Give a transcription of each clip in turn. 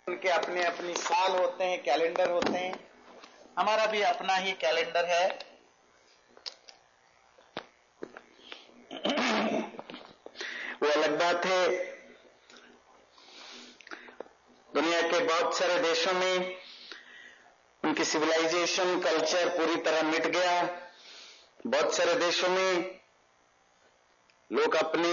उनके अपने अपनी साल होते हैं, कैलेंडर होते हैं। हमारा भी अपना ही कैलेंडर है। वो अलग बात है, दुनिया के बहुत सारे देशों में उनकी सिविलाइजेशन, कल्चर पूरी तरह मिट गया। बहुत सारे देशों में लोग अपने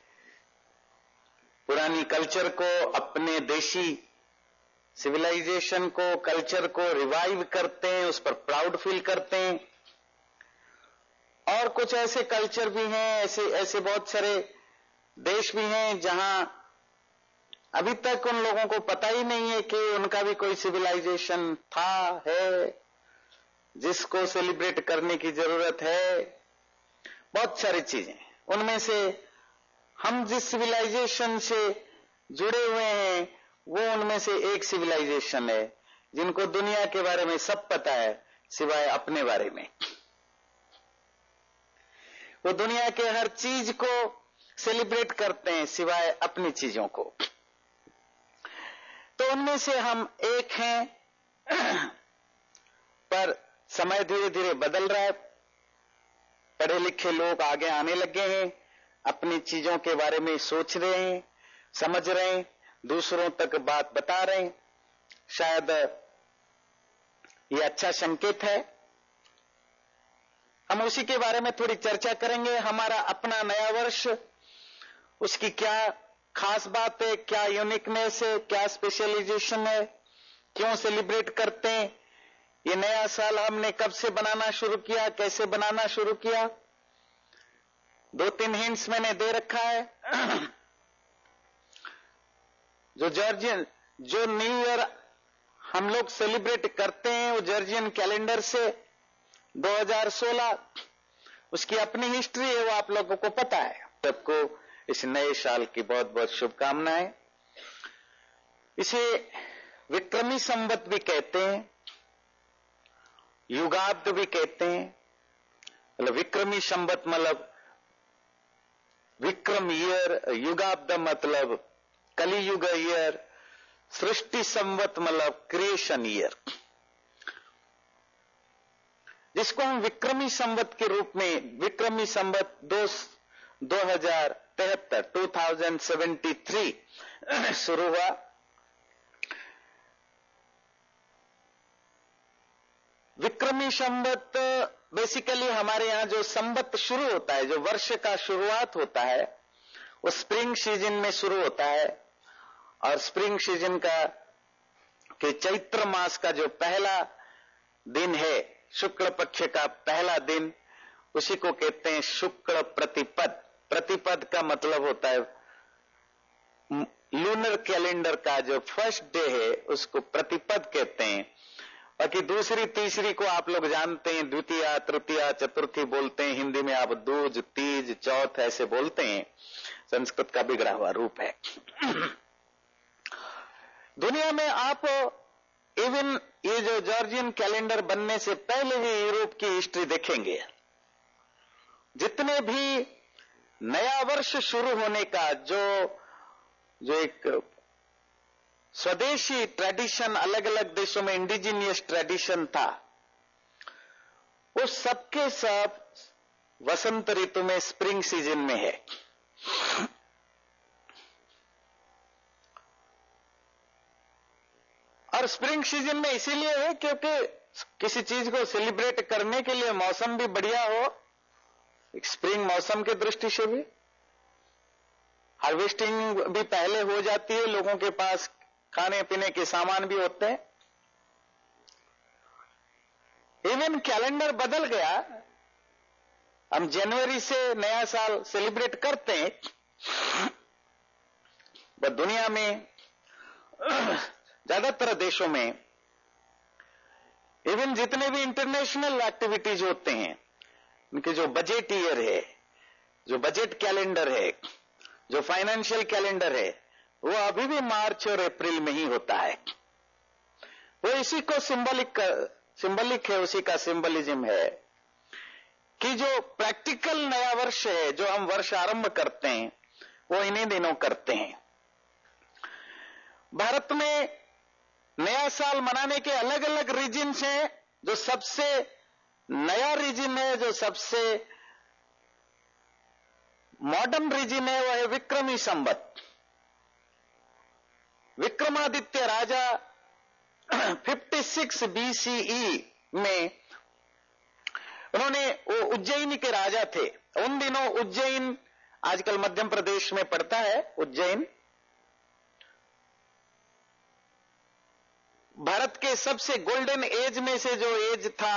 पुरानी कल्चर को, अपने देशी सिविलाइजेशन को, कल्चर को रिवाइव करते हैं, उस पर प्राउड फील करते हैं। और कुछ ऐसे कल्चर भी हैं, ऐसे बहुत सारे देश भी हैं जहां अभी तक उन लोगों को पता ही नहीं है कि उनका भी कोई सिविलाइजेशन था, है, जिसको सेलिब्रेट करने की जरूरत है। बहुत सारी चीजें, उनमें से हम जिस सिविलाइजेशन से जुड़े हुए हैं वो उनमें से एक सिविलाइजेशन है जिनको दुनिया के बारे में सब पता है सिवाय अपने बारे में। वो दुनिया के हर चीज को सेलिब्रेट करते हैं सिवाय अपनी चीजों को। तो उनमें से हम एक हैं। पर समय धीरे धीरे बदल रहा है। पढ़े लिखे लोग आगे आने लगे हैं, अपनी चीजों के बारे में सोच रहे हैं, समझ रहे हैं, दूसरों तक बात बता रहे हैं। शायद ये अच्छा संकेत है। हम उसी के बारे में थोड़ी चर्चा करेंगे। हमारा अपना नया वर्ष, उसकी क्या खास बात है, क्या यूनिकनेस है, क्या स्पेशलाइजेशन है, क्यों सेलिब्रेट करते हैं, ये नया साल हमने कब से बनाना शुरू किया, कैसे बनाना शुरू किया। 2-3 हिंट्स मैंने दे रखा है। जो न्यू ईयर हम लोग सेलिब्रेट करते हैं वो जॉर्जियन कैलेंडर से 2016, उसकी अपनी हिस्ट्री है, वो आप लोगों को पता है। सबको इस नए साल की बहुत बहुत शुभकामनाएं। इसे विक्रमी संवत भी कहते हैं, युगाब्द भी कहते हैं। मतलब विक्रमी संवत मतलब विक्रम ईयर, युगाब्द मतलब कलियुग ईयर, सृष्टि संवत मतलब क्रिएशन ईयर, जिसको हम विक्रमी संवत के रूप में, विक्रमी संवत 2073 शुरू हुआ। विक्रमी संवत बेसिकली हमारे यहां जो संवत शुरू होता है, जो वर्ष का शुरुआत होता है, वो स्प्रिंग सीजन में शुरू होता है। और स्प्रिंग सीजन का के चैत्र मास का जो पहला दिन है, शुक्ल पक्ष का पहला दिन, उसी को कहते हैं शुक्ल प्रतिपद। प्रतिपद का मतलब होता है लूनर कैलेंडर का जो फर्स्ट डे है उसको प्रतिपद कहते हैं। बाकी दूसरी तीसरी को आप लोग जानते हैं, द्वितीया, तृतीया, चतुर्थी बोलते हैं। हिंदी में आप दूज, तीज, चौथ ऐसे बोलते हैं। संस्कृत का बिगड़ा हुआ रूप है। दुनिया में आप इवन ये जो जॉर्जियन कैलेंडर बनने से पहले भी यूरोप की हिस्ट्री देखेंगे, जितने भी नया वर्ष शुरू होने का जो एक स्वदेशी ट्रेडिशन, अलग अलग देशों में इंडिजिनियस ट्रेडिशन था, वो सबके सब वसंत ऋतु में, स्प्रिंग सीजन में है। और स्प्रिंग सीजन में इसीलिए है क्योंकि किसी चीज को सेलिब्रेट करने के लिए मौसम भी बढ़िया हो। स्प्रिंग मौसम की दृष्टि से भी हार्वेस्टिंग भी पहले हो जाती है, लोगों के पास खाने पीने के सामान भी होते हैं। इवन कैलेंडर बदल गया, हम जनवरी से नया साल सेलिब्रेट करते हैं। पर दुनिया में ज्यादातर देशों में इवन जितने भी इंटरनेशनल एक्टिविटीज होते हैं, उनके जो बजट ईयर है, जो बजट कैलेंडर है, जो फाइनेंशियल कैलेंडर है, वो अभी भी मार्च और अप्रैल में ही होता है। वो इसी को सिंबलिक है, उसी का सिंबलिज्म है कि जो प्रैक्टिकल नया वर्ष है, जो हम वर्ष आरंभ करते हैं, वो इन्हीं दिनों करते हैं। भारत में नया साल मनाने के अलग अलग रीजन्स हैं। जो सबसे नया रीजन है, जो सबसे मॉडर्न रीजन है, वह है विक्रमी संवत। विक्रमादित्य राजा 56 BCE में उन्होंने, वो उज्जैन के राजा थे। उन दिनों उज्जैन आजकल मध्य प्रदेश में पड़ता है। उज्जैन भारत के सबसे गोल्डन एज में से जो एज था,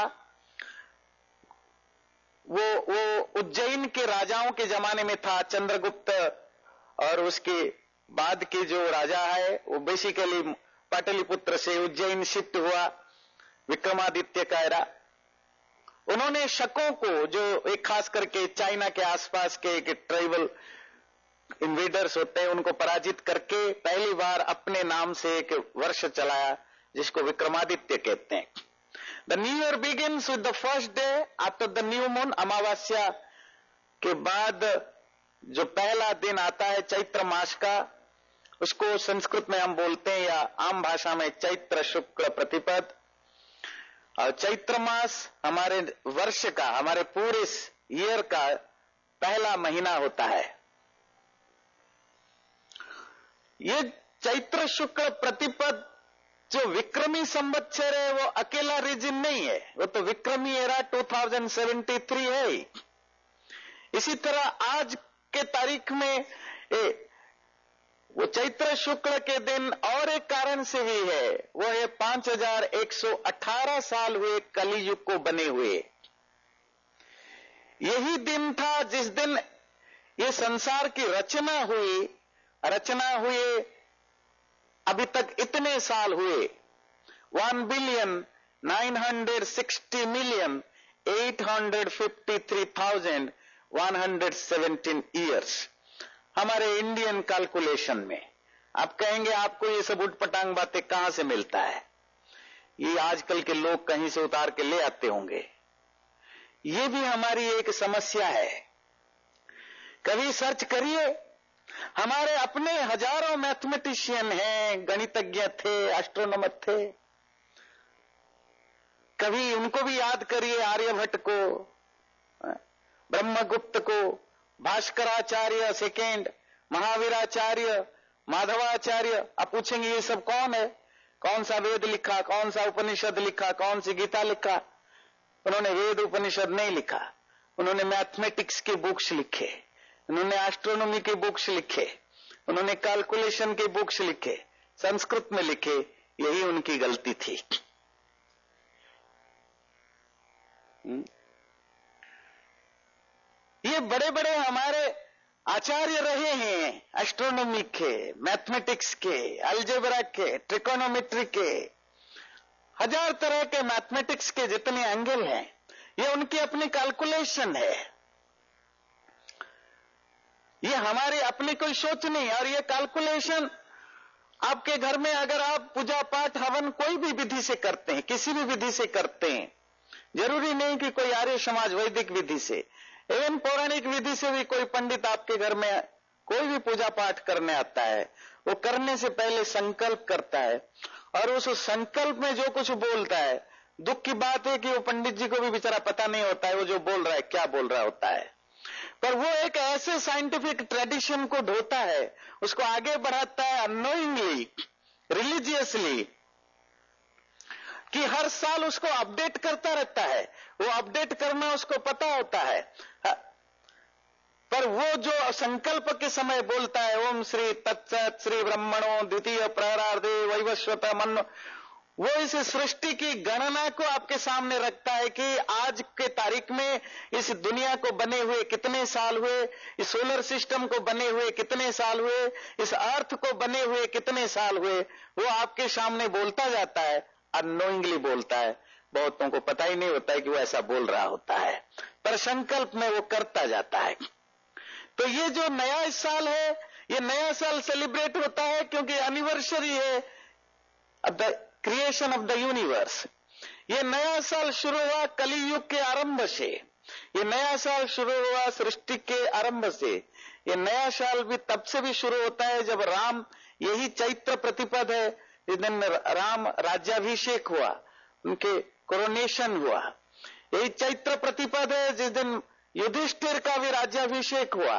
वो उज्जैन के राजाओं के जमाने में था। चंद्रगुप्त और उसके बाद के जो राजा है वो बेसिकली पाटलिपुत्र से उज्जैन शिफ्ट हुआ, विक्रमादित्य का एरा। उन्होंने शकों को, जो एक खास करके चाइना के आसपास के एक ट्राइबल इन्वेडर्स होते हैं, उनको पराजित करके पहली बार अपने नाम से एक वर्ष चलाया, जिसको विक्रमादित्य कहते हैं। The new year begins with the first day after the new moon. अमावस्या के बाद जो पहला दिन आता है चैत्र मास का, उसको संस्कृत में हम बोलते हैं या आम भाषा में चैत्र शुक्ल प्रतिपद। और चैत्र मास हमारे वर्ष का, हमारे पूरे ईयर का पहला महीना होता है। ये चैत्र शुक्ल प्रतिपद जो विक्रमी संवत्सर है, वो अकेला रीजन नहीं है, वो तो विक्रमी एरा 2073 है। इसी तरह आज के तारीख में वो चैत्र शुक्ल के दिन और एक कारण से भी है, वो है 5118 साल हुए कलियुग को बने हुए। यही दिन था जिस दिन ये संसार की रचना हुई। अभी तक इतने साल हुए, 1,960,853,117 ईयर्स हमारे इंडियन कैलकुलेशन में। आप कहेंगे आपको ये सब उटपटांग बातें कहां से मिलता है? ये आजकल के लोग कहीं से उतार के ले आते होंगे। ये भी हमारी एक समस्या है। कभी सर्च करिए, हमारे अपने हजारों मैथमेटिशियन हैं, गणितज्ञ थे, एस्ट्रोनॉमर थे। कभी उनको भी याद करिए, आर्यभट्ट को, ब्रह्मगुप्त को, भास्कराचार्य सेकेंड, महावीराचार्य, माधवाचार्य। आप पूछेंगे ये सब कौन है? कौन सा वेद लिखा, कौन सा उपनिषद लिखा, कौन सी गीता लिखा? उन्होंने वेद उपनिषद नहीं लिखा, उन्होंने मैथमेटिक्स के बुक्स लिखे, उन्होंने एस्ट्रोनॉमी के बुक्स लिखे, उन्होंने कैलकुलेशन के बुक्स लिखे, संस्कृत में लिखे। यही उनकी गलती थी। ये बड़े बड़े हमारे आचार्य रहे हैं, एस्ट्रोनॉमी के, मैथमेटिक्स के, अलजेब्रा के, ट्रिकोनोमेट्री के, हजार तरह के मैथमेटिक्स के जितने एंगल हैं, ये उनकी अपनी कैलकुलेशन है। ये हमारी अपनी कोई सोच नहीं। और ये कैलकुलेशन आपके घर में अगर आप पूजा पाठ हवन कोई भी विधि से करते हैं, किसी भी विधि से करते हैं, जरूरी नहीं कि कोई आर्य समाज वैदिक विधि से, एवं पौराणिक विधि से भी कोई पंडित आपके घर में कोई भी पूजा पाठ करने आता है, वो करने से पहले संकल्प करता है, और उस संकल्प में जो कुछ बोलता है, दुख की बात है कि वो पंडित जी को भी बेचारा पता नहीं होता है वो जो बोल रहा है क्या बोल रहा होता है। पर वो एक ऐसे साइंटिफिक ट्रेडिशन को ढोता है, उसको आगे बढ़ाता है अननोइंगली, रिलीजियसली, कि हर साल उसको अपडेट करता रहता है। वो अपडेट करना उसको पता होता है, पर वो जो संकल्प के समय बोलता है, ओम श्री तत्सत श्री ब्रह्मणो द्वितीय प्रहरार्धे वैवस्वत मन्नो, वो इस सृष्टि की गणना को आपके सामने रखता है कि आज के तारीख में इस दुनिया को बने हुए कितने साल हुए, इस सोलर सिस्टम को बने हुए कितने साल हुए, इस अर्थ को बने हुए कितने साल हुए। वो आपके सामने बोलता जाता है, अननोइंगली बोलता है। बहुतों को पता ही नहीं होता है कि वो ऐसा बोल रहा होता है, पर संकल्प में वो करता जाता है। तो ये जो नया साल है, ये नया साल सेलिब्रेट होता है क्योंकि एनिवर्सरी है the creation of the universe. ये नया साल शुरू हुआ कलियुग के आरंभ से, ये नया साल शुरू हुआ सृष्टि के आरंभ से। ये नया साल भी तब से भी शुरू होता है जब राम, यही चैत्र प्रतिपद है, जिस दिन राम राज्याभिषेक हुआ, उनके कोरोनेशन हुआ। यही चैत्र प्रतिपद है जिस दिन युधिष्ठिर का भी राज्याभिषेक हुआ।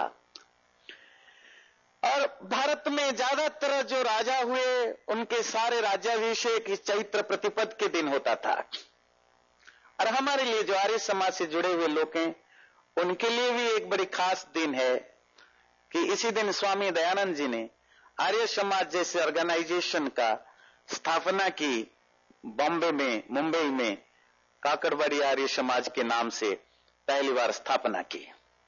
और भारत में ज्यादातर जो राजा हुए उनके सारे राज्याभिषेक इस चैत्र प्रतिपद के दिन होता था। और हमारे लिए जो आर्य समाज से जुड़े हुए लोग हैं उनके लिए भी एक बड़ी खास दिन है कि इसी दिन स्वामी दयानंद जी ने आर्य समाज जैसे ऑर्गेनाइजेशन का स्थापना की। बॉम्बे में, मुंबई में काकड़वाड़ी आर्य समाज के नाम से पहली बार स्थापना की।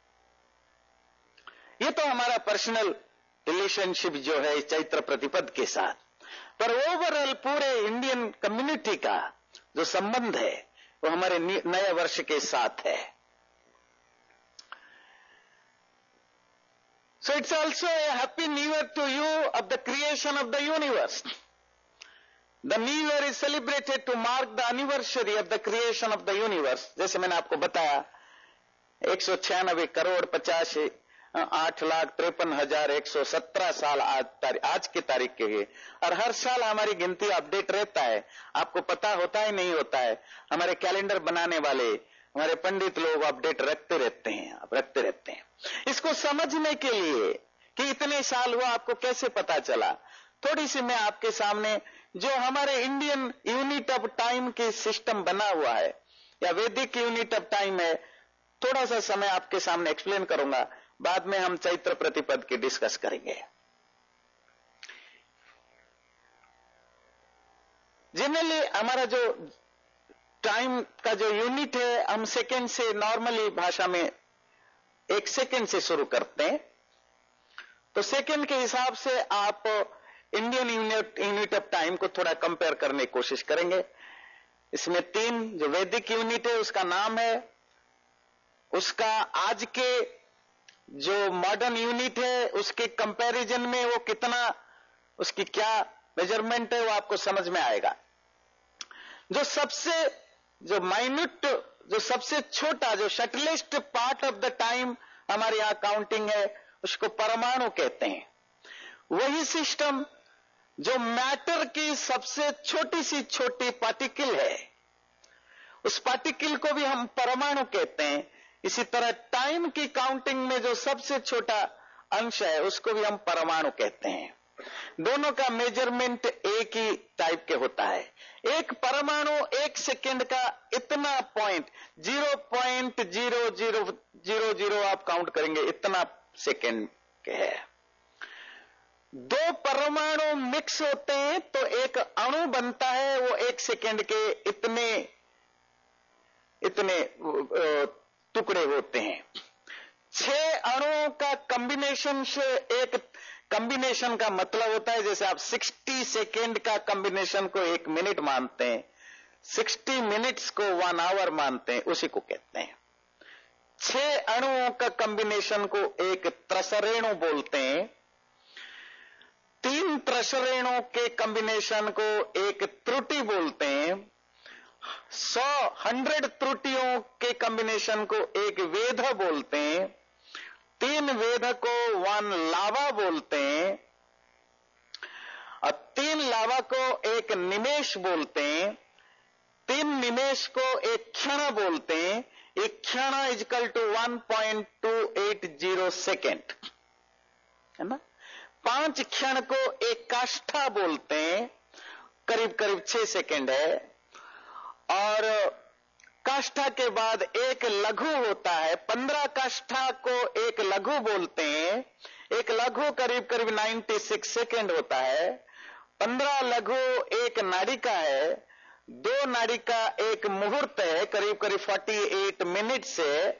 ये तो हमारा पर्सनल रिलेशनशिप जो है चैत्र प्रतिपद के साथ, पर ओवरऑल पूरे इंडियन कम्युनिटी का जो संबंध है वो हमारे नए वर्ष के साथ है। So it's also a happy new year to you of the creation of the universe. The new year is celebrated to mark the anniversary of the creation of the universe. जैसे मैंने आपको बताया 196,8,53,117 साल आज की तारीख के है। और हर साल हमारी गिनती अपडेट रहता है। आपको पता होता है नहीं होता है, हमारे कैलेंडर बनाने वाले हमारे पंडित लोग अपडेट रखते रहते हैं। इसको समझने के लिए कि इतने साल हुआ आपको कैसे पता चला, थोड़ी सी मैं आपके सामने जो हमारे इंडियन यूनिट ऑफ टाइम की सिस्टम बना हुआ है या वैदिक यूनिट ऑफ टाइम है, थोड़ा सा समय आपके सामने एक्सप्लेन करूंगा। बाद में हम चैत्र प्रतिपद की डिस्कस करेंगे। जनरली हमारा जो टाइम का जो यूनिट है हम सेकेंड से, नॉर्मली भाषा में 1 सेकेंड से शुरू करते हैं। तो सेकेंड के हिसाब से आप इंडियन यूनिट ऑफ टाइम को थोड़ा कंपेयर करने की कोशिश करेंगे। इसमें 3 जो वैदिक यूनिट है उसका नाम है, उसका आज के जो मॉडर्न यूनिट है उसके कंपैरिजन में वो कितना, उसकी क्या मेजरमेंट है वो आपको समझ में आएगा। जो माइन्यूट, जो सबसे छोटा, जो shortest part of the time हमारे यहां काउंटिंग है उसको परमाणु कहते हैं। वही सिस्टम जो मैटर की सबसे छोटी सी छोटी पार्टिकल है उस पार्टिकल को भी हम परमाणु कहते हैं। इसी तरह टाइम की काउंटिंग में जो सबसे छोटा अंश है उसको भी हम परमाणु कहते हैं। दोनों का मेजरमेंट एक ही टाइप के होता है। एक परमाणु 1 सेकेंड का इतना पॉइंट 0.0000 आप काउंट करेंगे इतना सेकेंड के है। 2 परमाणु मिक्स होते हैं तो एक अणु बनता है, वो 1 सेकेंड के इतने टुकड़े होते हैं। 6 अणुओं का कॉम्बिनेशन से एक कॉम्बिनेशन का मतलब होता है, जैसे आप 60 सेकेंड का कॉम्बिनेशन को 1 मिनट मानते हैं, 60 मिनट्स को 1 आवर मानते हैं, उसी को कहते हैं। 6 अणुओं का कॉम्बिनेशन को एक त्रसरेणु बोलते हैं। 3 त्रसरेणुओं के कॉम्बिनेशन को एक त्रुटि बोलते हैं। 100 त्रुटियों के कॉम्बिनेशन को एक वेध बोलते हैं। 3 वेध को 1 लावा बोलते हैं और 3 लावा को एक निमेष बोलते हैं। 3 निमेष को एक क्षण बोलते हैं। एक क्षण इक्वल टू 1.280 सेकेंड है ना। 5 क्षण को एक काष्ठा बोलते हैं, करीब करीब 6 सेकेंड है। और काष्ठा के बाद एक लघु होता है, 15 काष्ठा को एक लघु बोलते हैं। एक लघु करीब करीब 96 सेकेंड होता है। 15 लघु एक नाड़िका है। 2 नाड़िका एक मुहूर्त है, करीब करीब 48 मिनट्स है।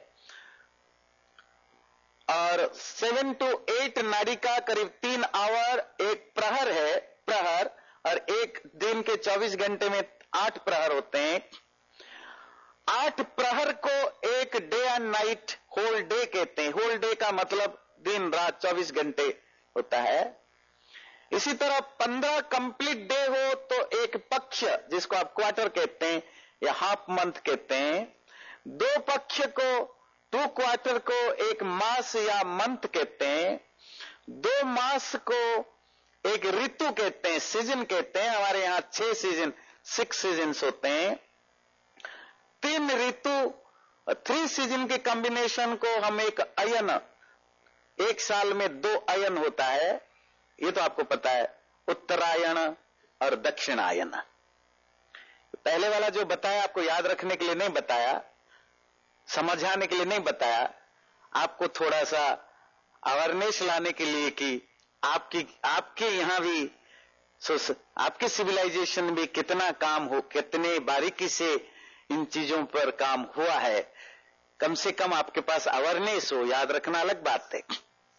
और 7 to 8 नाड़िका करीब 3 आवर, एक प्रहर है, प्रहर। और एक दिन के 24 घंटे में 8 प्रहर होते हैं। 8 प्रहर को एक day and night whole day कहते हैं। होल डे का मतलब दिन रात 24 घंटे होता है। इसी तरह 15 कंप्लीट डे हो तो एक पक्ष, जिसको आप क्वार्टर कहते हैं या हाफ मंथ कहते हैं। 2 पक्ष को, 2 क्वार्टर को एक मास या मंथ कहते हैं। 2 मास को एक ऋतु कहते हैं, सीजन कहते हैं। हमारे यहां 6 सीजन, 6 सीजन्स होते हैं। 3 ऋतु, 3 सीजन के कॉम्बिनेशन को हम एक अयन, एक साल में 2 अयन होता है, ये तो आपको पता है, उत्तरायण और दक्षिणायन। पहले वाला जो बताया आपको याद रखने के लिए नहीं बताया, समझाने के लिए नहीं बताया, आपको थोड़ा सा अवेयरनेस लाने के लिए कि आपके यहां भी, आपके सिविलाइजेशन में कितना काम हो, कितने बारीकी से इन चीजों पर काम हुआ है, कम से कम आपके पास अवेयरनेस हो। याद रखना अलग बात है।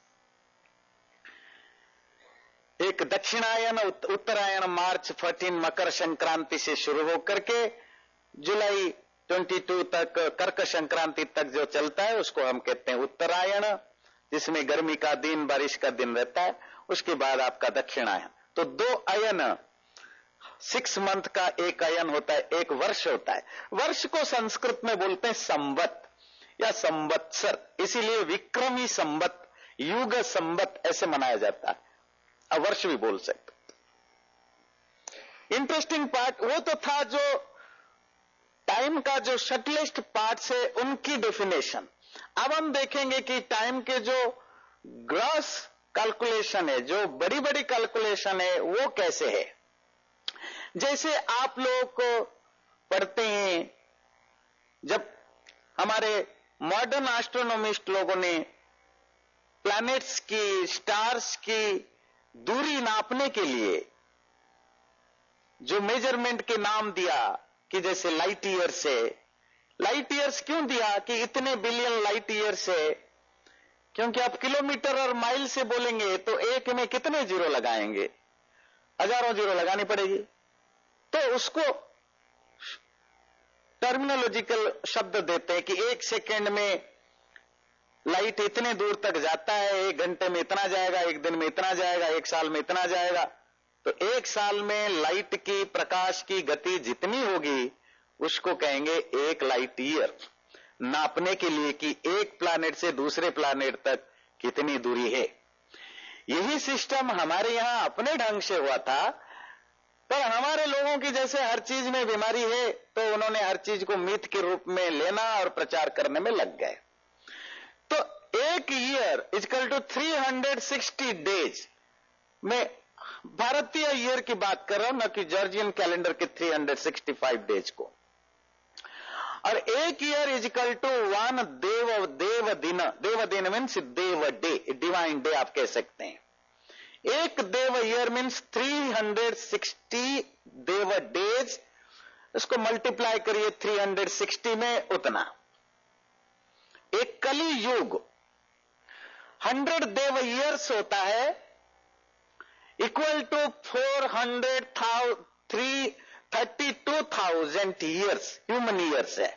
एक दक्षिणायन, उत्तरायण मार्च 14 मकर संक्रांति से शुरू होकर के जुलाई 22 तक, कर्क संक्रांति तक जो चलता है उसको हम कहते हैं उत्तरायण, जिसमें गर्मी का दिन, बारिश का दिन रहता है। उसके बाद आपका दक्षिणायन। तो 2 अयन, 6 मंथ का एक अयन होता है, एक वर्ष होता है। वर्ष को संस्कृत में बोलते हैं संवत या संवत्सर, इसीलिए विक्रमी संवत, युग संवत ऐसे मनाया जाता है। अब वर्ष भी बोल सकते। इंटरेस्टिंग पार्ट वो तो था जो टाइम का जो शॉर्टेस्ट पार्ट है उनकी डेफिनेशन। अब हम देखेंगे कि टाइम के जो ग्रॉस कैलकुलेशन है, जो बड़ी बड़ी कैलकुलेशन है, वो कैसे है। जैसे आप लोग को पढ़ते हैं, जब हमारे मॉडर्न एस्ट्रोनॉमिस्ट लोगों ने प्लैनेट्स की, स्टार्स की दूरी नापने के लिए जो मेजरमेंट के नाम दिया, कि जैसे लाइट ईयर्स है। लाइट ईयर्स क्यों दिया कि इतने बिलियन लाइट ईयर्स है? क्योंकि आप किलोमीटर और माइल से बोलेंगे तो एक में कितने जीरो लगाएंगे? हजारों जीरो लगानी पड़ेगी। तो उसको टर्मिनोलॉजिकल शब्द देते हैं कि 1 सेकेंड में लाइट इतने दूर तक जाता है, 1 घंटे में इतना जाएगा, 1 दिन में इतना जाएगा, 1 साल में इतना जाएगा। तो 1 साल में लाइट की, प्रकाश की गति जितनी होगी उसको कहेंगे 1 लाइट ईयर, नापने के लिए कि एक प्लैनेट से दूसरे प्लैनेट तक कितनी दूरी है। यही सिस्टम हमारे यहां अपने ढंग से हुआ था, पर हमारे लोगों की जैसे हर चीज में बीमारी है तो उन्होंने हर चीज को मिथ के रूप में लेना और प्रचार करने में लग गए। तो 1 ईयर इक्वल टू 360 डेज में, भारतीय ईयर की बात कर रहा हूं, न कि जॉर्जियन कैलेंडर के 365 डेज को। और 1 ईयर इक्वल टू 1 देव दिन मीन्स देव डे, डिवाइन डे आप कह सकते हैं। 1 देव ईयर मीन्स 360 देव डेज, इसको मल्टीप्लाई करिए 360 में, उतना। एक कली युग 100 देव ईयर्स होता है, equal to 432,000 years, human years है।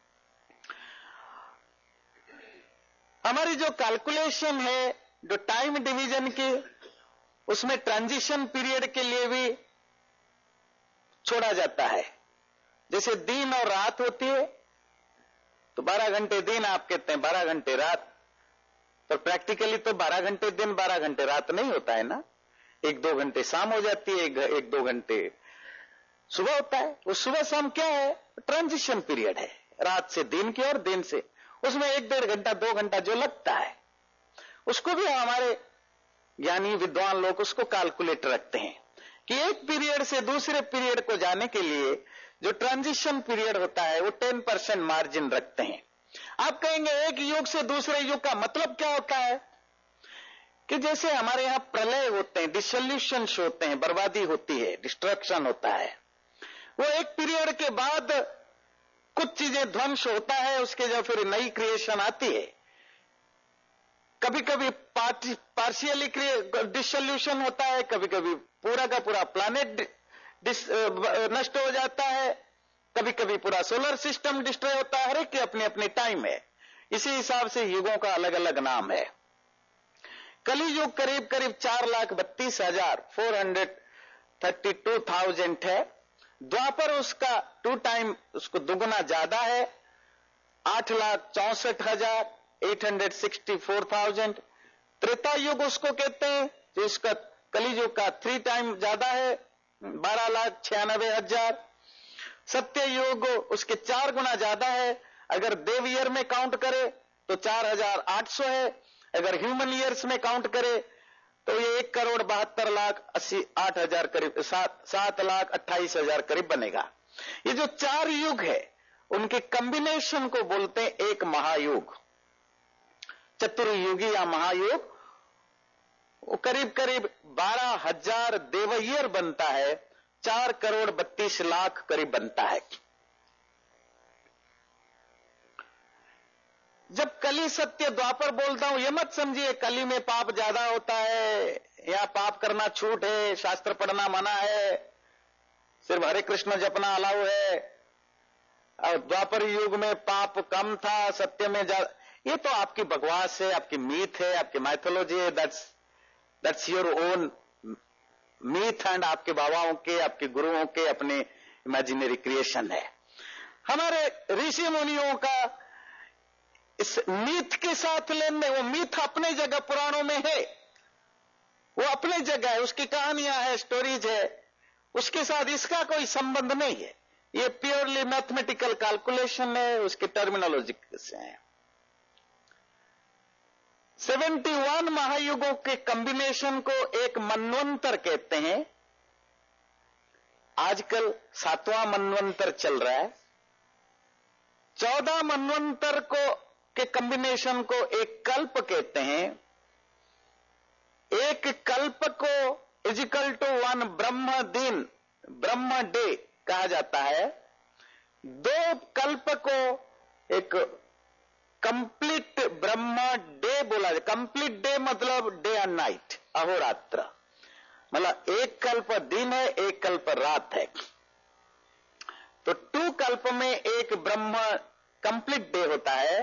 हमारी जो कैलकुलेशन है, जो टाइम डिवीजन की, उसमें ट्रांजिशन पीरियड के लिए भी छोड़ा जाता है। जैसे दिन और रात होती है तो 12 घंटे दिन आप कहते हैं, 12 घंटे रात, पर प्रैक्टिकली तो 12 घंटे दिन 12 घंटे रात नहीं होता है ना। 1-2 घंटे शाम हो जाती है, 1-2 घंटे सुबह होता है। वो सुबह शाम क्या है? ट्रांजिशन पीरियड है, रात से दिन की और दिन से, उसमें 1-1.5 घंटा 2 घंटा जो लगता है, उसको भी हमारे ज्ञानी विद्वान लोग उसको कैलकुलेट रखते हैं कि एक पीरियड से दूसरे पीरियड को जाने के लिए जो ट्रांजिशन पीरियड होता है वो 10% मार्जिन रखते हैं। आप कहेंगे एक युग से दूसरे युग का मतलब क्या होता है? कि जैसे हमारे यहां प्रलय होते हैं, डिसोल्यूशंस होते हैं, बर्बादी होती है, डिस्ट्रक्शन होता है, वो एक पीरियड के बाद कुछ चीजें ध्वंस होता है, उसके जो फिर नई क्रिएशन आती है। कभी कभी पार्शियली डिसोल्यूशन होता है, कभी कभी पूरा का पूरा प्लैनेट नष्ट हो जाता है, कभी कभी पूरा सोलर सिस्टम डिस्ट्रॉय होता है। हर एक की अपनी अपनी टाइम है, इसी हिसाब से युगों का अलग अलग नाम है। कली युग करीब करीब 4,32,432,000 है। द्वापर उसका 2 टाइम, उसको दुगुना ज्यादा है, 8,64,864,000। त्रेता युग उसको कहते हैं, जिसका कलियुग का 3 टाइम ज्यादा है, 12,96,000। सत्य युग उसके 4 गुना ज्यादा है। अगर देव ईयर में काउंट करे तो 4,800 है। अगर ह्यूमन ईयर्स में काउंट करे तो ये 1,72,88,000 करीब, 7,28,000 करीब बनेगा। ये जो 4 युग है उनके कॉम्बिनेशन को बोलते हैं एक महायुग। चतुर्युगी या महायुग वो करीब करीब 12,000 देव ईयर बनता है, 4,32,00,000 करीब बनता है। जब कली सत्य द्वापर बोलता हूं, यह मत समझिए कली में पाप ज्यादा होता है या पाप करना छूट है, शास्त्र पढ़ना मना है, सिर्फ हरे कृष्ण जपना अलाउ है, और द्वापर युग में पाप कम था, सत्य में ज्यादा। ये तो आपकी बकवास है, आपकी मीथ है, आपकी माइथोलॉजी है। That's your own myth and आपके बाबाओं के, आपके गुरुओं के अपने इमेजिनरी क्रिएशन है। हमारे ऋषि मुनियों का इस मीथ के साथ लेने, वो मीथ अपने जगह पुराणों में है, वो अपने जगह है, उसकी कहानियां है, स्टोरीज है, उसके साथ इसका कोई संबंध नहीं है। ये प्योरली मैथमेटिकल कैलकुलेशन है, उसकी टर्मिनोलॉजी से है। 71 महायुगों के कॉम्बिनेशन को एक मनवंतर कहते हैं। आजकल 7वां मनवंतर चल रहा है। 14 मनवंतर के कॉम्बिनेशन को एक कल्प कहते हैं। एक कल्प को इजिकल टू 1 ब्रह्म दिन, ब्रह्म डे कहा जाता है। 2 कल्प को एक कंप्लीट ब्रह्म डे बोला जाए। कंप्लीट डे मतलब डे एंड नाइट, अहोरात्र, मतलब एक कल्प दिन है, एक कल्प रात है। तो 2 कल्प में एक ब्रह्म कंप्लीट डे होता है।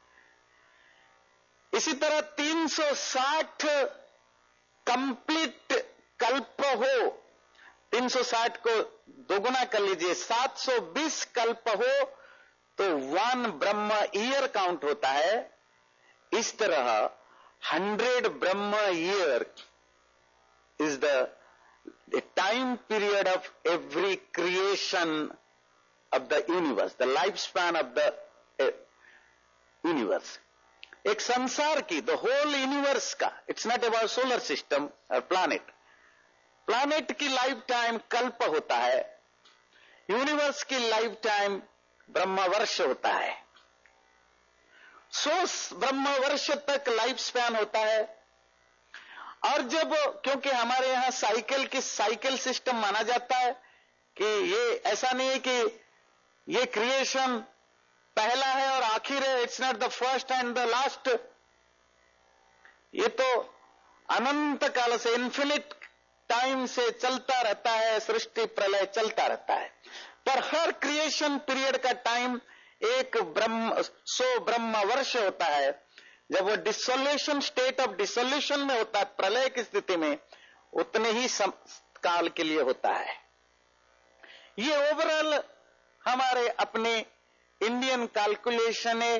इसी तरह 360 कंप्लीट कल्प हो, 360 को दोगुना कर लीजिए, 720 कल्प हो तो 1 ब्रह्म ईयर काउंट होता है। इस तरह 100 ब्रह्म year is the time period of every creation of the universe, the life span of the universe. एक संसार की, द होल यूनिवर्स का, it's not about solar system और प्लैनेट, प्लैनेट की लाइफ टाइम कल्प होता है, यूनिवर्स की लाइफ टाइम ब्रह्मवर्ष होता है। 100 ब्रह्मवर्ष तक लाइफ स्पैन होता है। और जब, क्योंकि हमारे यहां साइकिल सिस्टम माना जाता है कि ये ऐसा नहीं है कि ये क्रिएशन पहला है और आखिर है, it's not the first and the last. ये तो अनंत काल से, इन्फिनिट टाइम से चलता रहता है, सृष्टि प्रलय चलता रहता है। पर हर क्रिएशन पीरियड का टाइम एक 100 ब्रह्म वर्ष होता है। जब वो डिसोल्यूशन, स्टेट ऑफ डिसोल्यूशन में होता है, प्रलय की स्थिति में, उतने ही काल के लिए होता है। ये ओवरऑल हमारे अपने इंडियन कैलकुलेशन है।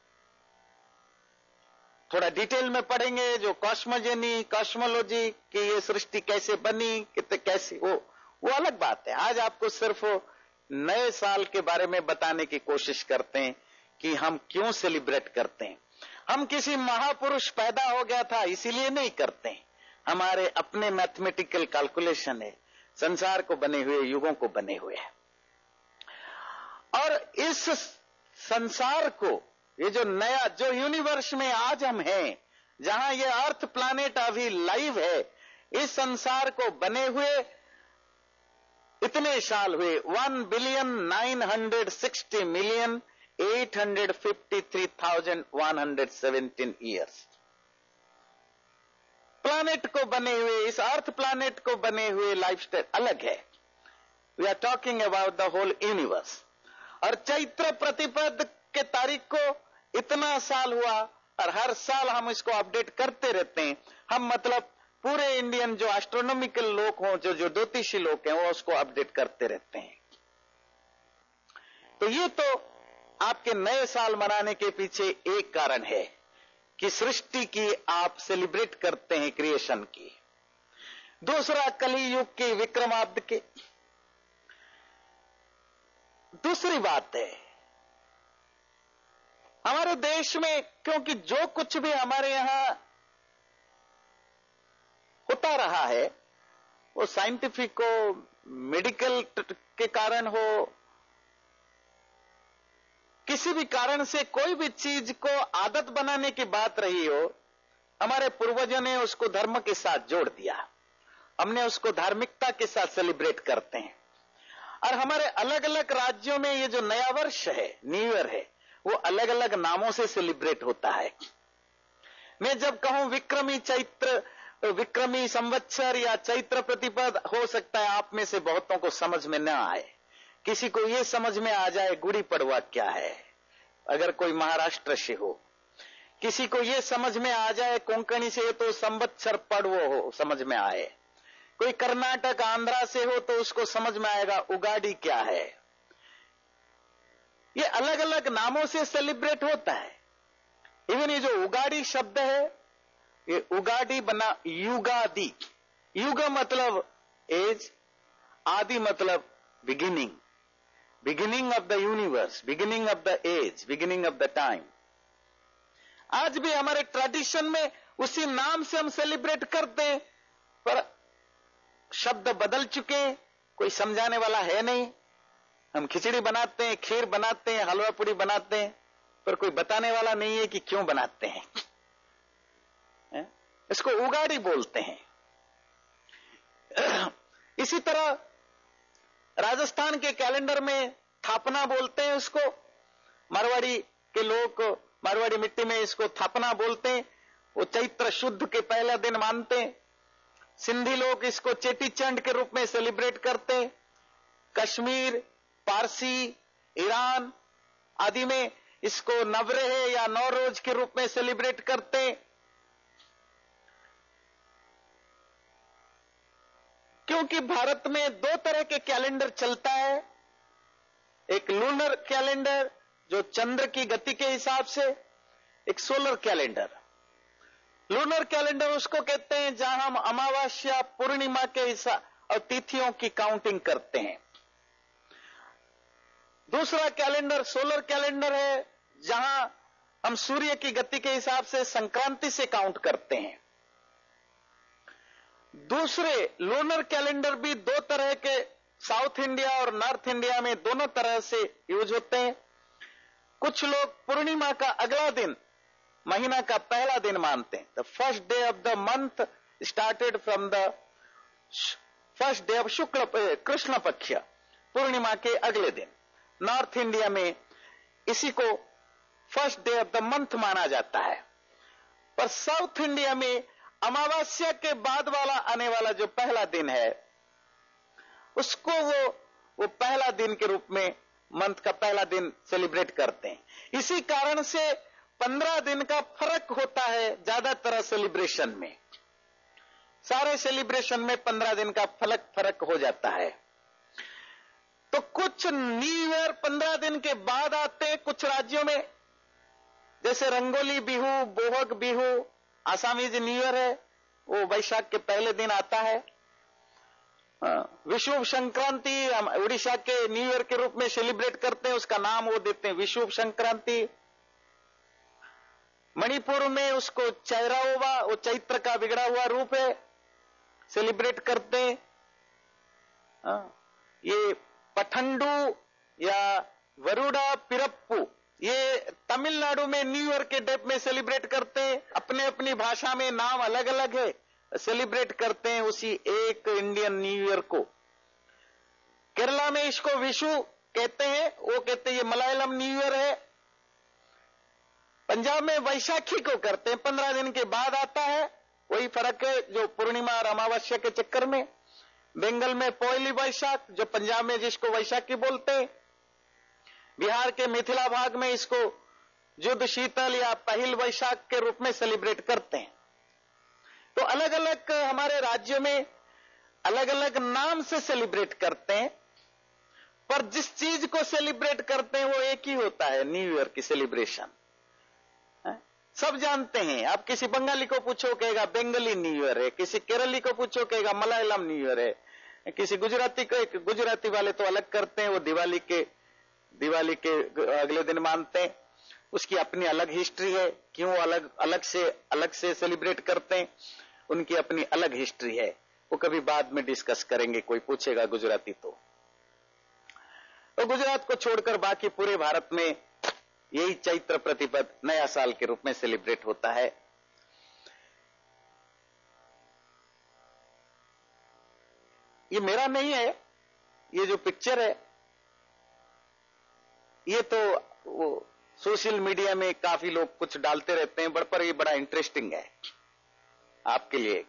थोड़ा डिटेल में पढ़ेंगे जो कॉस्मोलॉजी की ये सृष्टि कैसे बनी, कितने कैसे, वो अलग बात है। आज आपको सिर्फ नए साल के बारे में बताने की कोशिश करते हैं कि हम क्यों सेलिब्रेट करते हैं। हम किसी महापुरुष पैदा हो गया था इसीलिए नहीं करते हैं। हमारे अपने मैथमेटिकल कैलकुलेशन है, संसार को बने हुए, युगों को बने हुए है। और इस संसार को, ये जो नया, जो यूनिवर्स में आज हम हैं, जहां ये अर्थ प्लैनेट अभी लाइव है, इस संसार को बने हुए इतने साल हुए, 1,90,60,853,117 ईयर्स। प्लैनेट को बने हुए, इस अर्थ प्लैनेट को बने हुए लाइफस्टाइल अलग है। We are talking about the whole universe. और चैत्र प्रतिपद के तारीख को इतना साल हुआ, और हर साल हम इसको अपडेट करते रहते हैं। हम मतलब पूरे इंडियन जो एस्ट्रोनॉमिकल लोग हों, जो ज्योतिषी लोग हैं, वो उसको अपडेट करते रहते हैं। तो ये तो आपके नए साल मनाने के पीछे एक कारण है कि सृष्टि की आप सेलिब्रेट करते हैं, क्रिएशन की। दूसरा कली युग के विक्रमाब्द के। दूसरी बात है हमारे देश में, क्योंकि जो कुछ भी हमारे यहां होता रहा है वो साइंटिफिक हो, मेडिकल के कारण हो, किसी भी कारण से कोई भी चीज को आदत बनाने की बात रही हो, हमारे पूर्वजों ने उसको धर्म के साथ जोड़ दिया। हमने उसको धार्मिकता के साथ सेलिब्रेट करते हैं। और हमारे अलग अलग राज्यों में ये जो नया वर्ष है, न्यू ईयर है, वो अलग अलग नामों से सेलिब्रेट होता है। मैं जब कहूं विक्रमी चैत्र, तो विक्रमी संवत्सर या चैत्र प्रतिपद, हो सकता है आप में से बहुतों को समझ में न आए। किसी को यह समझ में आ जाए गुड़ी पड़वा क्या है, अगर कोई महाराष्ट्र से हो। किसी को यह समझ में आ जाए कोंकणी से तो संवत्सर पर्व हो, समझ में आए। कोई कर्नाटक आंध्रा से हो तो उसको समझ में आएगा उगाड़ी क्या है। ये अलग अलग नामों से सेलिब्रेट होता है। इवन ये जो उगाड़ी शब्द है, ये उगाड़ी बना युगादि। युग मतलब एज, आदि मतलब beginning, beginning of the universe, beginning of the age, beginning of the time. आज भी हमारे ट्रेडिशन में उसी नाम से हम सेलिब्रेट करते हैं, पर शब्द बदल चुके हैं, कोई समझाने वाला है नहीं। हम खिचड़ी बनाते हैं, खीर बनाते हैं, हलवा पूड़ी बनाते हैं, पर कोई बताने वाला नहीं है कि क्यों बनाते हैं। इसको उगाड़ी बोलते हैं। इसी तरह राजस्थान के कैलेंडर में थापना बोलते हैं उसको। मारवाड़ी के लोग मारवाड़ी मिट्टी में इसको थापना बोलते हैं। वो चैत्र शुद्ध के पहला दिन मानते हैं। सिंधी लोग इसको चेटीचंड के रूप में सेलिब्रेट करते हैं। कश्मीर, पारसी, ईरान आदि में इसको नवरेह या नौरोज के रूप में सेलिब्रेट करते हैं। क्योंकि भारत में दो तरह के कैलेंडर चलता है, एक लूनर कैलेंडर जो चंद्र की गति के हिसाब से, एक सोलर कैलेंडर। लूनर कैलेंडर उसको कहते हैं जहां हम अमावस्या, पूर्णिमा के हिसाब और तिथियों की काउंटिंग करते हैं। दूसरा कैलेंडर सोलर कैलेंडर है जहां हम सूर्य की गति के हिसाब से संक्रांति से काउंट करते हैं। दूसरे लूनर कैलेंडर भी दो तरह के, साउथ इंडिया और नॉर्थ इंडिया में दोनों तरह से यूज होते हैं। कुछ लोग पूर्णिमा का अगला दिन महीना का पहला दिन मानते हैं। The first day of the month started from the first day of शुक्ल कृष्ण पक्ष, पूर्णिमा के अगले दिन। नॉर्थ इंडिया में इसी को first day of the month माना जाता है। पर साउथ इंडिया में अमावस्या के बाद वाला आने वाला जो पहला दिन है उसको वो पहला दिन के रूप में, मंथ का पहला दिन सेलिब्रेट करते हैं। इसी कारण से 15 दिन का फर्क होता है ज्यादातर सेलिब्रेशन में। सारे सेलिब्रेशन में 15 दिन का फर्क हो जाता है। तो कुछ न्यू ईयर 15 दिन के बाद आते हैं कुछ राज्यों में, जैसे Rongali Bihu, Bohag Bihu, Assamese new year है, वो वैशाख के पहले दिन आता है। विषुव संक्रांति हम उड़ीसा के न्यू ईयर के रूप में सेलिब्रेट करते हैं, उसका नाम वो देते हैं विषुव संक्रांति। मणिपुर में उसको चैराओवा, वो चैत्र का बिगड़ा हुआ रूप है, सेलिब्रेट करते हैं। ये पठंडू या वरुड़ा पिरप्पू, ये तमिलनाडु में न्यू ईयर के डेट में सेलिब्रेट करते हैं। अपने अपनी भाषा में नाम अलग अलग है, सेलिब्रेट करते हैं उसी एक इंडियन न्यू ईयर को। केरला में इसको विशु कहते हैं, वो कहते हैं ये मलयालम न्यू ईयर है। पंजाब में वैशाखी को करते हैं, 15 दिन के बाद आता है, वही फर्क है जो पूर्णिमा और अमावस्या के चक्कर में। बंगाल में पोयली वैशाख, जो पंजाब में जिसको वैशाखी बोलते हैं। बिहार के मिथिला भाग में इसको जुद शीतल या पहिल वैशाख के रूप में सेलिब्रेट करते हैं। तो अलग अलग हमारे राज्यों में अलग अलग नाम से सेलिब्रेट करते हैं, पर जिस चीज को सेलिब्रेट करते हैं वो एक ही होता है, न्यू ईयर की सेलिब्रेशन। सब जानते हैं। आप किसी बंगाली को पूछो कहेगा बेंगली न्यू ईयर है, किसी केरली को पूछो कहेगा मलयालम न्यू ईयर है, किसी गुजराती को, गुजराती वाले तो अलग करते हैं, वो दिवाली के अगले दिन मानते हैं। उसकी अपनी अलग हिस्ट्री है, क्यों अलग से सेलिब्रेट करते हैं, उनकी अपनी अलग हिस्ट्री है। वो कभी बाद में डिस्कस करेंगे, कोई पूछेगा गुजराती तो गुजरात को छोड़कर बाकी पूरे भारत में यही चैत्र प्रतिपद नया साल के रूप में सेलिब्रेट होता है। ये मेरा नहीं है, ये जो पिक्चर है ये तो वो सोशल मीडिया में काफी लोग कुछ डालते रहते हैं, पर ये बड़ा इंटरेस्टिंग है आपके लिए।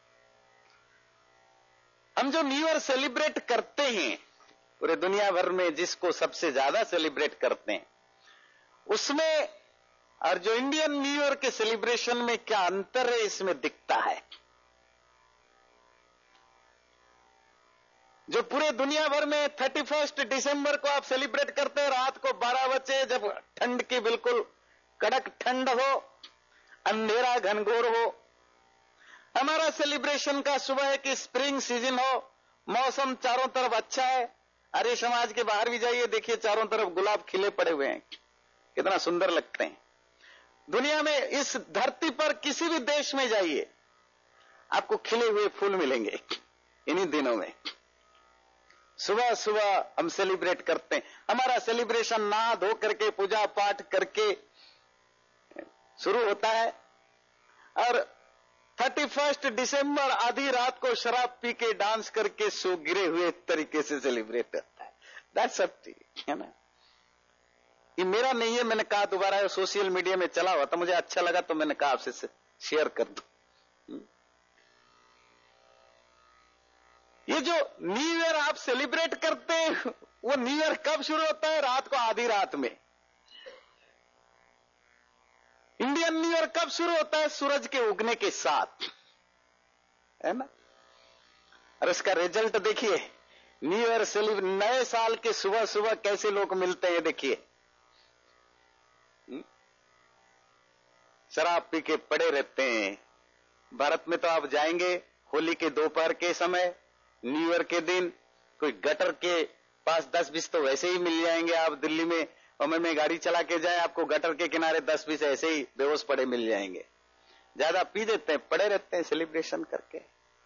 हम जो न्यू ईयर सेलिब्रेट करते हैं पूरे दुनिया भर में, जिसको सबसे ज्यादा सेलिब्रेट करते हैं, उसमें और जो इंडियन न्यू ईयर के सेलिब्रेशन में क्या अंतर है, इसमें दिखता है। जो पूरे दुनिया भर में 31 दिसंबर को आप सेलिब्रेट करते हैं, रात को 12 बजे, जब ठंड की बिल्कुल कड़क ठंड हो, अंधेरा घनघोर हो, हमारा सेलिब्रेशन का सुबह है कि स्प्रिंग सीजन हो, मौसम चारों तरफ अच्छा है। आर्य समाज के बाहर भी जाइए, देखिए चारों तरफ गुलाब खिले पड़े हुए हैं, कितना सुंदर लगते हैं। दुनिया में इस धरती पर किसी भी देश में जाइए, आपको खिले हुए फूल मिलेंगे इन्हीं दिनों में। सुबह सुबह हम सेलिब्रेट करते हैं। हमारा सेलिब्रेशन नहा धो करके पूजा पाठ करके शुरू होता है, और 31 दिसंबर आधी रात को शराब पी के डांस करके सो गिरे हुए तरीके से सेलिब्रेट करता है। दैट्स सत्य है ना। ये मेरा नहीं है, मैंने कहा दोबारा सोशल मीडिया में चला हुआ था, मुझे अच्छा लगा तो मैंने कहा आपसे शेयर कर दूं। ये जो न्यू ईयर आप सेलिब्रेट करते हैं, वो न्यू ईयर कब शुरू होता है? रात को आधी रात में। इंडियन न्यू ईयर कब शुरू होता है? सूरज के उगने के साथ, है ना। और इसका रिजल्ट देखिए, न्यू ईयर सेलिब्रेट, नए साल के सुबह सुबह कैसे लोग मिलते हैं देखिए। शराब पी के पड़े रहते हैं। भारत में तो आप जाएंगे होली के दोपहर के समय, न्यू ईयर के दिन, कोई गटर के पास 10-20 तो वैसे ही मिल जाएंगे। आप दिल्ली में और में गाड़ी चला के जाए, आपको गटर के किनारे 10-20 ऐसे ही बेहोश पड़े मिल जाएंगे। ज्यादा पी देते हैं, पड़े रहते हैं सेलिब्रेशन करके।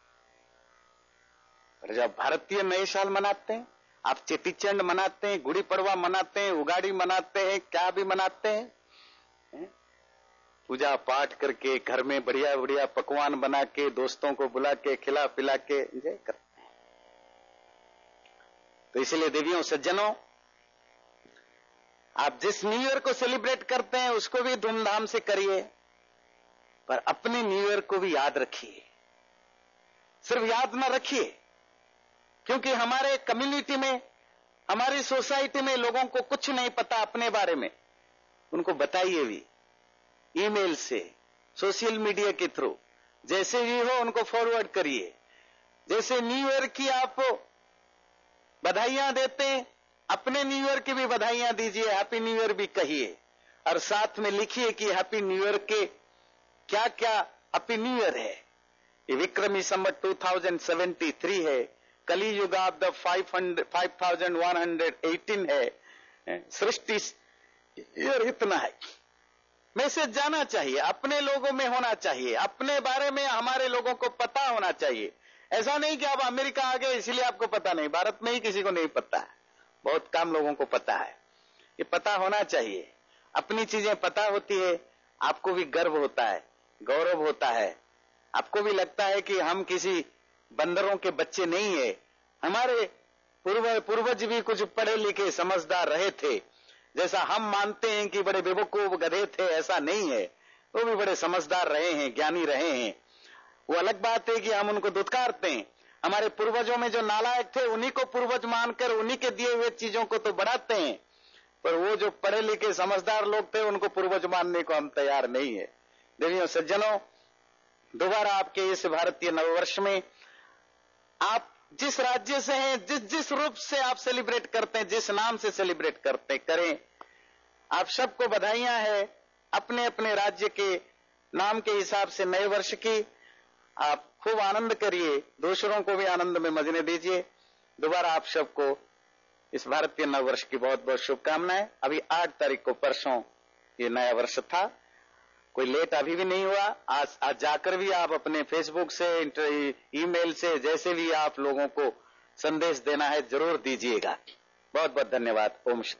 पर जब भारतीय नए साल मनाते हैं, आप चेटीचंड मनाते हैं, गुड़ी पड़वा मनाते हैं, उगाड़ी मनाते हैं, क्या भी मनाते हैं, पूजा पाठ करके घर में बढ़िया बढ़िया पकवान बना के दोस्तों को बुला के खिला पिला के एंजॉय करते हैं। तो इसलिए देवियों सज्जनों, आप जिस न्यू ईयर को सेलिब्रेट करते हैं उसको भी धूमधाम से करिए, पर अपने न्यू ईयर को भी याद रखिए। सिर्फ याद ना रखिए, क्योंकि हमारे कम्युनिटी में, हमारी सोसाइटी में लोगों को कुछ नहीं पता अपने बारे में। उनको बताइए भी, ईमेल से, सोशल मीडिया के थ्रू, जैसे भी हो उनको फॉरवर्ड करिए। जैसे न्यू ईयर की आप बधाइयां देते हैं, अपने न्यू ईयर की भी बधाइयां दीजिए, हैप्पी न्यू ईयर भी कहिए, और साथ में लिखिए कि हैप्पी न्यू ईयर के क्या क्या हैप्पी न्यू ईयर है। ये विक्रमी संवत 2073 है, कली युगाब्द 5118 है, सृष्टि ईयर इतना है। मैसेज जाना चाहिए, अपने लोगों में होना चाहिए, अपने बारे में हमारे लोगों को पता होना चाहिए। ऐसा नहीं कि आप अमेरिका आ गए इसलिए आपको पता नहीं, भारत में ही किसी को नहीं पता है, बहुत कम लोगों को पता है। ये पता होना चाहिए, अपनी चीजें पता होती है, आपको भी गर्व होता है, गौरव होता है, आपको भी लगता है कि हम किसी बंदरों के बच्चे नहीं है। हमारे पूर्वज भी कुछ पढ़े लिखे समझदार रहे थे, जैसा हम मानते हैं कि बड़े बेवकूफ गधे थे, ऐसा नहीं है। वो भी बड़े समझदार रहे हैं, ज्ञानी रहे हैं। वो अलग बात है कि हम उनको दुत्कारते हैं। हमारे पूर्वजों में जो नालायक थे उन्हीं को पूर्वज मानकर उन्हीं के दिए हुए चीजों को तो बढ़ाते हैं, पर वो जो पढ़े लिखे समझदार लोग थे उनको पूर्वज मानने को हम तैयार नहीं है। देवियों सज्जनों, दोबारा आपके इस भारतीय नववर्ष में आप जिस राज्य से हैं, जिस रूप से आप सेलिब्रेट करते हैं, जिस नाम से सेलिब्रेट करते करें, आप सबको बधाइयां हैं। अपने अपने राज्य के नाम के हिसाब से नए वर्ष की आप खूब आनंद करिए, दूसरों को भी आनंद में मजने दीजिए। दोबारा आप सबको इस भारतीय नव वर्ष की बहुत बहुत शुभकामनाएं। अभी 8 तारीख को परसों ये नया वर्ष था, कोई लेट अभी भी नहीं हुआ। आज जाकर भी आप अपने फेसबुक से, ईमेल से, जैसे भी आप लोगों को संदेश देना है जरूर दीजिएगा। बहुत बहुत धन्यवाद। ओम